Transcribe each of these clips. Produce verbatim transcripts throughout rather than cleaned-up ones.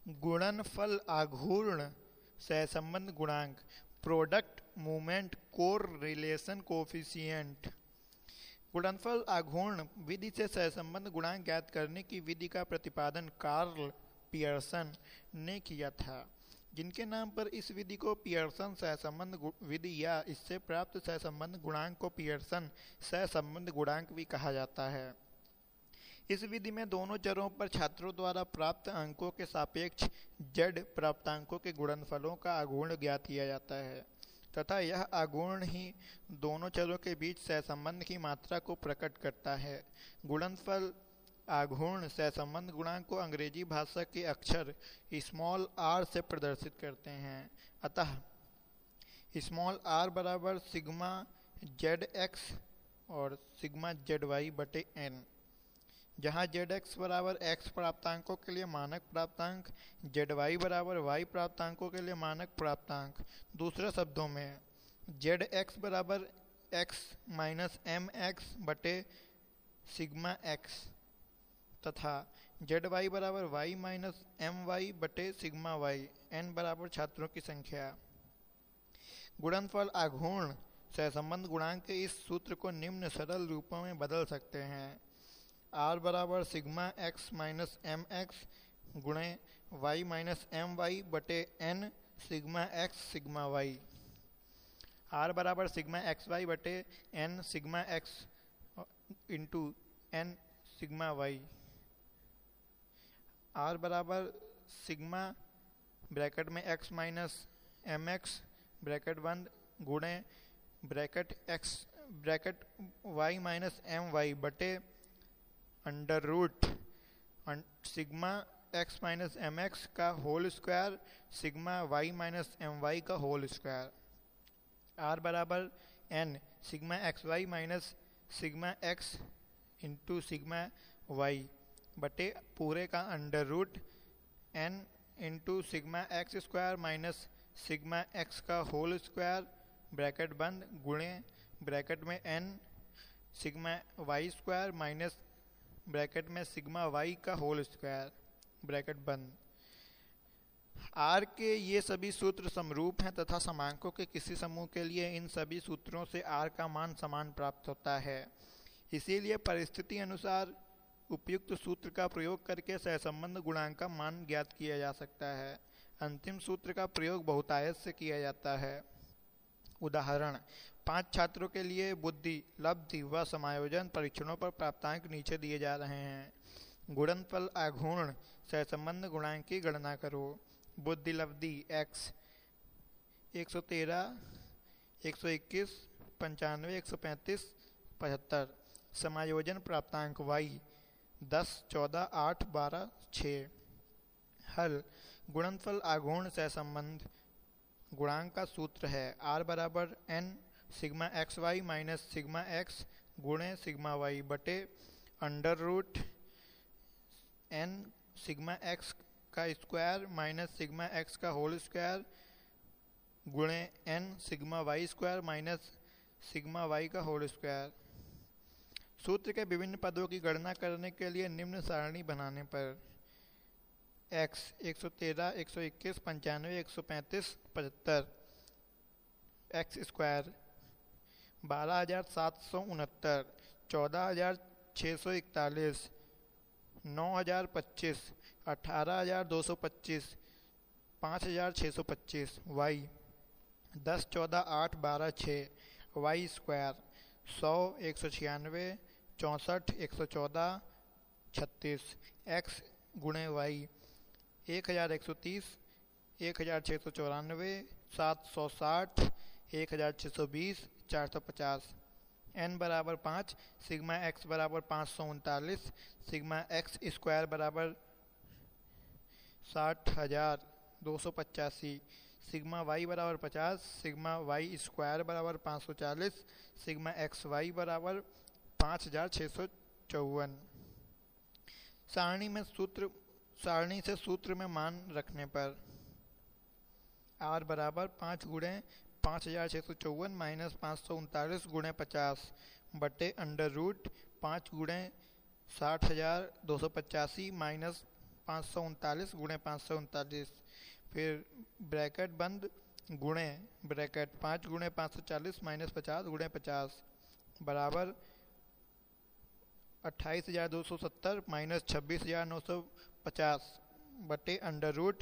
गुणनफल आघूर्ण सहसंबंध गुणांक, product movement correlation coefficient. गुणनफल आघूर्ण विधि से सहसंबंध गुणांक ज्ञात करने की विधि का प्रतिपादन कार्ल पियर्सन ने किया था, जिनके नाम पर इस विधि को पियर्सन सहसंबंध विधि या इससे प्राप्त सहसंबंध गुणांक को पियर्सन सहसंबंध गुणांक भी कहा जाता है। इस विधि में दोनों चरों पर छात्रों द्वारा प्राप्त अंकों के सापेक्ष जड़ प्राप्तांकों के गुणनफलों का आघूर्ण ज्ञात किया जाता है तथा यह आघूर्ण ही दोनों चरों के बीच सहसंबंध की मात्रा को प्रकट करता है। गुणनफल आघूर्ण सहसंबंध गुणांक को अंग्रेजी भाषा के अक्षर स्मॉल आर से प्रदर्शित करते हैं। अतः स्मॉल आर बराबर सिग्मा जेड एक्स और सिग्मा जेड वाई बटे एन, जहाँ जेड एक्स बराबर एक्स प्राप्तांकों के लिए मानक प्राप्तांक, जेड वाई बराबर वाई प्राप्तांकों के लिए मानक प्राप्तांक। दूसरे शब्दों में जेड एक्स बराबर एक्स माइनस एम एक्स बटे सिग्मा एक्स तथा जेड वाई बराबर वाई माइनस एम वाई बटे सिग्मा वाई। एन बराबर छात्रों की संख्या। गुणनफल आघूर्ण सहसंबंध गुणांक के इस सूत्र को निम्न सरल रूपों में बदल सकते हैं। आर बराबर sigma X minus M X गुणे वाई माइनस एम वाई बटे N sigma X sigma Y. R बराबर सिग्मा एक्स वाई बटे N sigma X into N sigma Y. R बराबर सिग्मा ब्रैकेट में X minus M X bracket बंद गुणे bracket X bracket Y minus M Y बटे under root sigma X minus M X का whole square sigma Y minus M Y का whole square. R बराबर N sigma X Y minus sigma X into sigma Y बटे पूरे का under root N into sigma X square minus sigma X का whole square bracket बंद गुणे bracket में N sigma Y square minus bracket में sigma Y का whole square bracket बंद। आर के ये सभी सूत्र समरूप हैं तथा समांकों के किसी समूह के लिए इन सभी सूत्रों से आर का मान समान प्राप्त होता है। इसीलिए परिस्थिति अनुसार उपयुक्त सूत्र का प्रयोग करके सहसंबंध गुणांक का मान ज्ञात किया जा सकता है। अंतिम सूत्र का प्रयोग बहुतायत से किया जाता है। उदाहरण, पांच छात्रों के लिए बुद्धि, लब्धि व समायोजन परीक्षणों पर प्राप्तांक नीचे दिए जा रहे हैं। गुणनफल आघूर्ण सहसंबंध गुणांक की गणना करो। बुद्धि लब्धि एक्स एक सौ तेरह, एक सौ इक्कीस, पंचानवे, एक सौ पैंतीस, पचहत्तर। समायोजन प्राप्तांक वाई दस, चौदह, आठ, बारह, छः। हल गुणनफल आघूर्ण सहसंबंध गुणांक का सूत्र है आर बराबर N sigma X Y minus sigma X गुणे सिग्मा वाई बटे under root N sigma X का स्क्वायर माइनस सिग्मा एक्स का होल स्क्वायर गुणे N sigma Y square minus sigma Y का होल स्क्वायर। सूत्र के विभिन्न पदों की गणना करने के लिए निम्न सारणी बनाने पर x एक सौ तेरह, एक सौ इक्कीस, पंचानवे, एक सौ पैंतीस, पचहत्तर। एक्स स्क्वायर बारह हजार सात सौ उनहत्तर, चौदह हजार छः सौ इकतालीस, नौ हजार पच्चीस, अठारह हजार दो सौ पच्चीस, पाँच हजार छः सौ पच्चीस। वाई दस, चौदह, आठ, बारह, छः। वाई स्क्वायर सौ, एक सौ छियानवे, चौंसठ, एक सौ चौदह, छत्तीस। एक्स गुणे वाई एक हज़ार एक सौ तीस, एक हज़ार छः सौ चौरानवे, सात सौ साठ, एक हज़ार छः सौ बीस, चार सौ पचास। एन बराबर पाँच, सिग्मा एक्स बराबर पाँच सौ उनतालीस, सिग्मा एक्स स्क्वायर बराबर साठ हज़ार दो सौ पचासी, सिग्मा वाई बराबर पचास, सिग्मा वाई स्क्वायर बराबर पाँच सौ चालीस, सिग्मा एक्स वाई बराबर पाँच हज़ार छः सौ चौवन। सारणी में सूत्र सारणी से सूत्र में मान रखने पर आर बराबर पाँच गुणे पाँच हज़ार छः सौ चौवन माइनस पाँच सौ उनतालीस गुणे पचास बटे अंडर रूट पाँच गुणे साठ हज़ार दो सौ पचासी माइनस पाँच सौ उनतालीस गुणे पाँच सौ उनतालीस, फिर ब्रैकेट बंद गुणे ब्रैकेट पाँच गुणे पाँच सौ चालीस माइनस पचास गुणे पचास बराबर अट्ठाईस हज़ार दो सौ सत्तर माइनस छब्बीस हज़ार नौ सौ पचास बटे अंडर रूट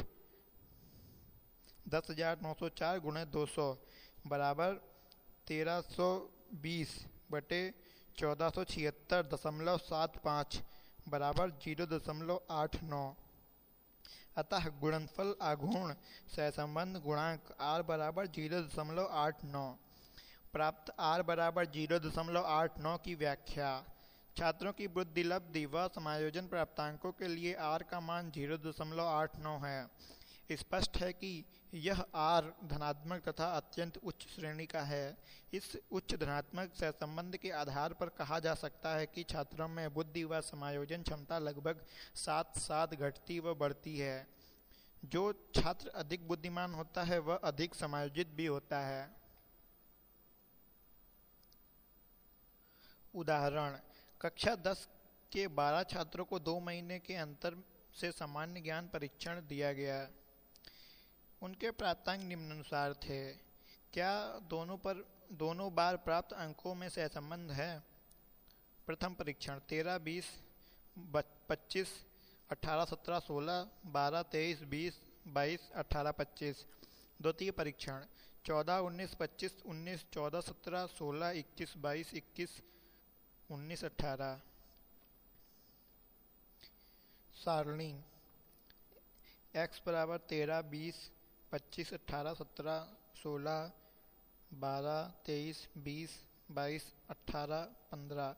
दस हज़ार नौ सौ चार गुणे दो सौ बराबर तेरह सौ बीस बटे चौदह सौ छिहत्तर दशमलव सात पाँच बराबर जीरो दशमलव आठ नौ। अतः गुणनफल आघूर्ण सहसंबंध गुणांक r बराबर जीरो दशमलव आठ नौ। प्राप्त r बराबर जीरो दशमलव आठ नौ की व्याख्या। छात्रों की बुद्धि लब्धि व समायोजन प्राप्तांकों के लिए r का मान जीरो दशमलव आठ नौ है। स्पष्ट है कि यह r धनात्मक तथा अत्यंत उच्च श्रेणी का है। इस उच्च धनात्मक सहसंबंध के आधार पर कहा जा सकता है कि छात्रों में बुद्धि व समायोजन क्षमता लगभग साथ साथ घटती व बढ़ती है। जो छात्र अधिक बुद्धिमान होता है वह अधिक समायोजित भी होता है। उदाहरण, कक्षा दस के बारह छात्रों को दो महीने के अंतर से सामान्य ज्ञान परीक्षण दिया गया। उनके प्राप्तांक निम्नानुसार थे। क्या दोनों पर दोनों बार प्राप्त अंकों में सहसंबंध है? प्रथम परीक्षण तेरह बीस पच्चीस अठारह सत्रह सोलह बारह तेईस बीस बाईस अठारह पच्चीस। द्वितीय परीक्षण चौदह उन्नीस पच्चीस उन्नीस चौदह सत्रह सोलह इक्कीस बाईस इक्कीस उन्नीस अठारह। सारणी x बराबर तेरह बीस पच्चीस अठारह सत्रह सोलह बारह तेईस बीस बाईस अठारह पंद्रह।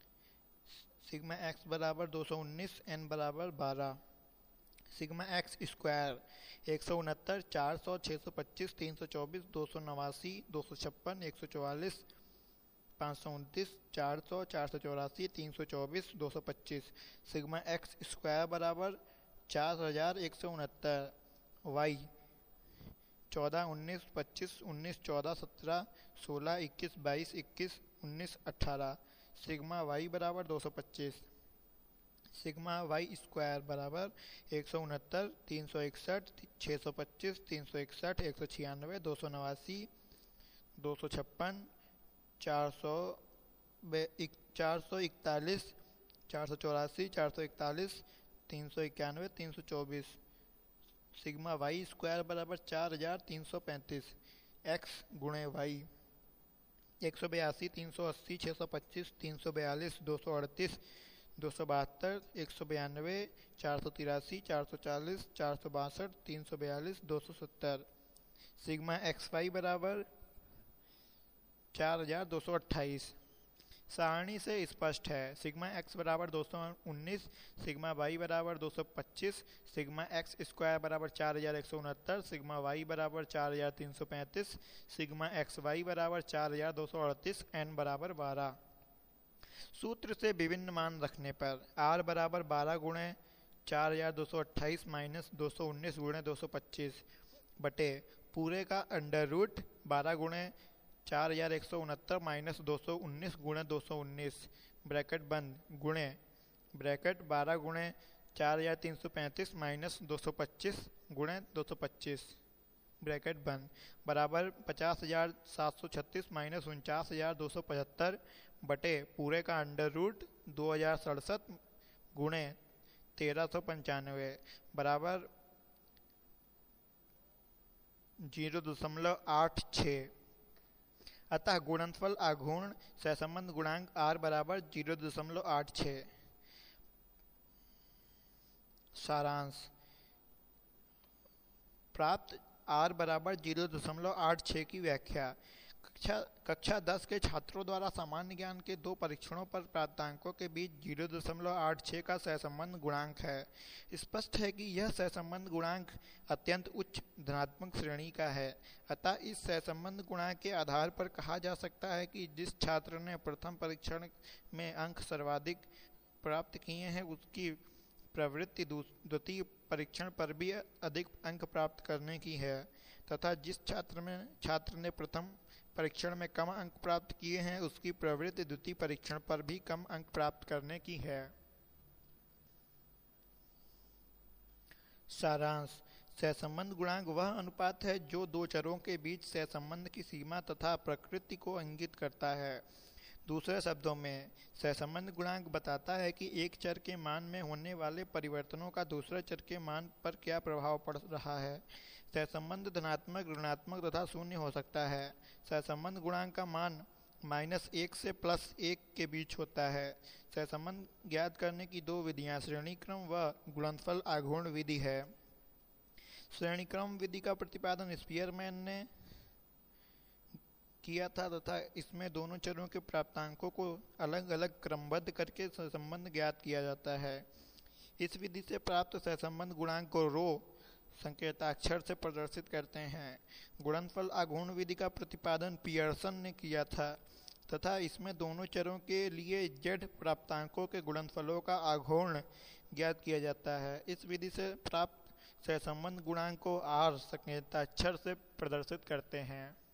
सिग्मा x बराबर दो सौ उन्नीस n बराबर बारह। सिग्मा x स्क्वायर एक सौ उनहत्तर चार सौ छः सौ पच्चीस तीन सौ चौबीस दो सौ नवासी दो सौ छप्पन एक सौ चौवालीस पाँच सौ उनतीस चार सौ चार सौ चौरासी तीन सौ चौबीस दो सौ पच्चीस। सिग्मा एक्स स्क्वायर बराबर चार हज़ार एक सौ उनहत्तर। वाई चौदह उन्नीस पच्चीस उन्नीस चौदह सत्रह सोलह इक्कीस बाईस इक्कीस उन्नीस अट्ठारह। सिग्मा वाई बराबर दो सौ पच्चीस। सिग्मा वाई स्क्वायर बराबर एक सौ उनहत्तर तीन सौ इकसठ छः सौ पच्चीस तीन सौ इकसठ एक सौ छियानवे दो सौ नवासी दो सौ छप्पन चार सौ चार सौ इकतालीस चार सौ चौरासी चार सौ इकतालीस तीन सौ इक्यानवे तीन सौ चौबीस। सिग्मा वाई स्क्वायर बराबर चार हज़ार तीन सौ पैंतीस। एक्स गुणे वाई एक सौ बयासी तीन सौ अस्सी छः सौ पच्चीस तीन सौ बयालीस दो सौ अड़तीस दो सौ बहत्तर एक सौ बयानवे चार सौ तिरासी चार सौ चालीस चार सौ बासठ तीन सौ बयालीस दो सौ सत्तर। सिग्मा एक्स वाई बराबर चार हज़ार दो सौ अट्ठाईस। सारणी से स्पष्ट है। सिग्मा एक्स बराबर दो सौ उन्नीस, सिग्मा वाई बराबर दो सौ पच्चीस, सिग्मा एक्स स्क्वायर बराबर चार हज़ार एक सौ उनहत्तर, सिग्मा वाई बराबर चार हज़ार तीन सौ पैंतीस, सिग्मा एक्स वाई बराबर चार हज़ार दो सौ अड़तीस, एन बराबर बारह। सूत्र से विभिन्न मान रखने पर आर बराबर बारह गुणे चार हज़ार दो सौ अट्ठाईस माइनस दो सौ उन्नीस गुणे दो सौ पच्चीस बटे पूरे का अंडर रूट बारह गुणे चार हज़ार एक सौ उनहत्तर माइनस दो सौ उन्नीस गुणे दो सौ उन्नीस ब्रैकेट बंद गुणे ब्रैकेट बारह गुणे चार हज़ार तीन सौ पैंतीस माइनस दो सौ पच्चीस गुणे दो सौ पच्चीस ब्रैकेट बंद बराबर पचास हज़ार सात सौ छत्तीस माइनस उनचास हज़ार दो सौ पचहत्तर बटे पूरे का अंडर रूट दो हज़ार सड़सठ गुणे तेरह सौ पंचानवे बराबर जीरो दशमलव आठ छः। अतः गुणनफल आघूर्ण सहसंबंध गुणांक r बराबर जीरो दशमलव आठ छः। सारांश प्राप्त r बराबर जीरो दशमलव आठ छः की व्याख्या। कक्षा कक्षा दस के छात्रों द्वारा सामान्य ज्ञान के दो परीक्षणों पर प्राप्तांकों के बीच जीरो दशमलव आठ छः का सहसंबंध गुणांक है। स्पष्ट है कि यह सहसंबंध गुणांक अत्यंत उच्च धनात्मक श्रेणी का है। अतः इस सहसंबंध गुणांक के आधार पर कहा जा सकता है कि जिस छात्र ने प्रथम परीक्षण में अंक सर्वाधिक प्राप्त किए हैं उसकी प्रवृत्ति द्वितीय परीक्षण पर भी अधिक अंक प्राप्त करने की है तथा जिस छात्र में छात्र ने प्रथम परीक्षण में कम अंक प्राप्त किए हैं उसकी प्रवृत्ति द्वितीय परीक्षण पर भी कम अंक प्राप्त करने की है। सारांश। सहसंबंध गुणांक वह अनुपात है जो दो चरों के बीच सहसंबंध की सीमा तथा प्रकृति को इंगित करता है। दूसरे शब्दों में, सहसंबंध गुणांक बताता है कि एक चर के मान में होने वाले परिवर्तनों का दूसरे चर के मान पर क्या प्रभाव पड़ रहा है। सहसंबंध धनात्मक, ऋणात्मक तथा शून्य हो सकता है। सहसंबंध गुणांक का मान माइनस एक से प्लस एक के बीच होता है। सहसंबंध ज्ञात करने की दो विधियां श्रेणीक्रम व गुणनफल आघूर्ण विधि है। श्रेणीक्रम विधि का प्रतिपादन स्पीयरमैन ने किया था तथा इसमें दोनों चरों के प्राप्तांकों को अलग अलग क्रमबद्ध करके सहसंबंध ज्ञात किया जाता है। इस विधि से प्राप्त सहसंबंध गुणांक को रो संकेताक्षर से प्रदर्शित करते हैं। गुणनफल आघूर्ण विधि का प्रतिपादन पियर्सन ने किया था तथा इसमें दोनों चरों के लिए जेड प्राप्तांकों के गुणनफलों का आघूर्ण ज्ञात किया जाता है। इस विधि से प्राप्त सहसंबंध गुणांक को आर संकेताक्षर से प्रदर्शित करते हैं।